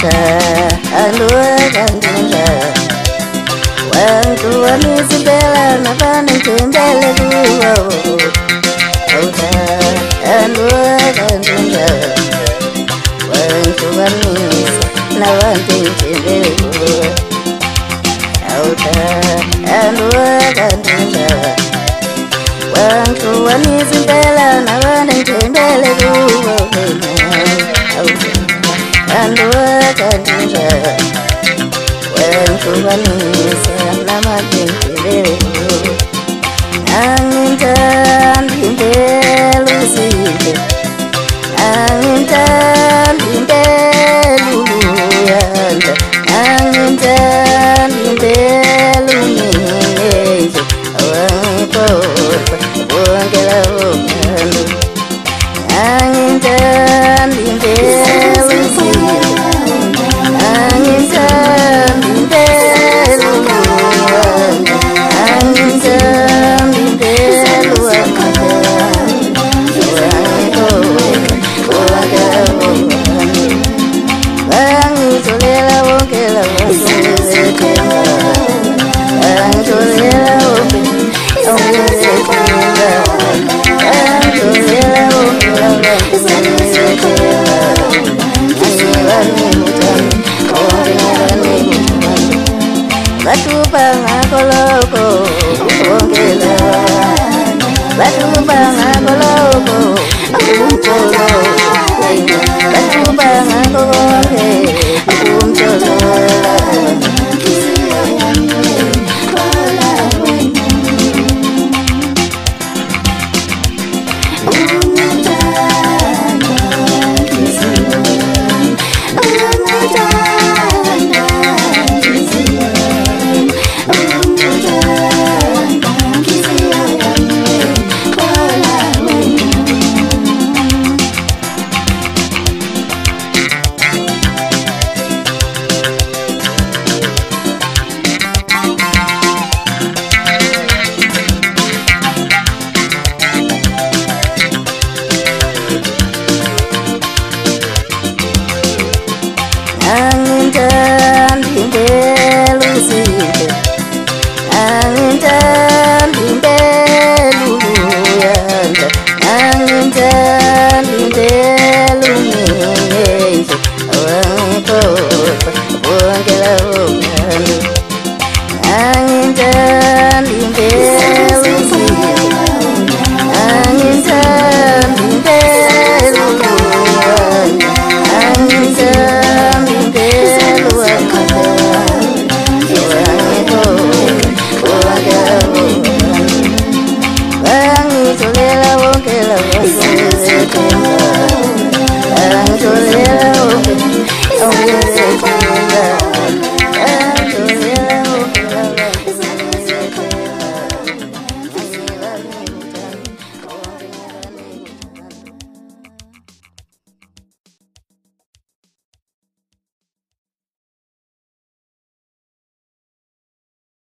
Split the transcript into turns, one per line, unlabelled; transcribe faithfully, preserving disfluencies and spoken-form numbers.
Auta alua kandunga wantu wamisibela nabana tembele kuwa Auta alua kandunga wantu wamisa nabana tembele kuwa Auta alua kandunga wantu wamisibela nabana tembele kuwa Auta alua kandunga wantu wamisa nabana tembele kuwa Angintan bimbelu sinte Angintan bimbelu luyanda Angintan bimbelu mingejo Awangipopa wangela wokandu Angintan bimbelu sinte Angintan bimbelu luyanda Angintan Batubanga koloko ongela Batubanga koloko umtolo Batubanga koloko umtolo Angintan bimbelu sinte Angintan bimbelu luyanda Angintan bimbelu mingejo Awangipopa wangela wokandu Angintan bimbelu sinte Angintan bimbelu luyanda Angintan Oh,